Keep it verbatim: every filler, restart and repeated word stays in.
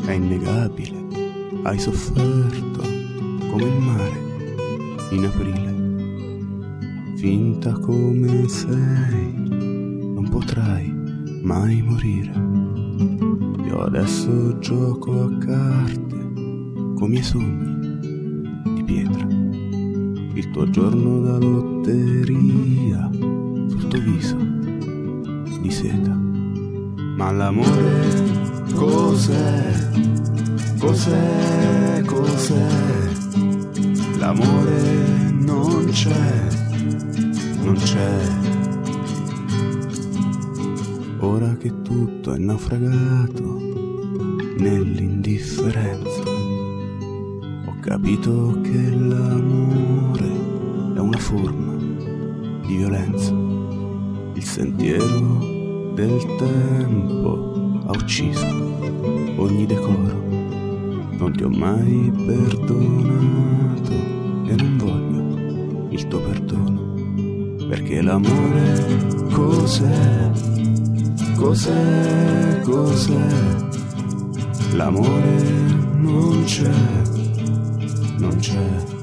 è innegabile, hai sofferto come il mare in aprile. Finta come sei, non potrai mai morire. Io adesso gioco a carte con i miei sogni di pietra. Il tuo giorno da lotteria sul tuo viso di seta. Ma l'amore cos'è? Cos'è? Cos'è? L'amore non c'è, non c'è. Ora che tutto è naufragato nell'indifferenza, ho capito che l'amore è una forma di violenza. Il sentiero del tempo ha ucciso ogni decoro. Non ti ho mai perdonato e non voglio il tuo perdono, perché l'amore cos'è? Cos'è? Cos'è? L'amore non c'è, non c'è.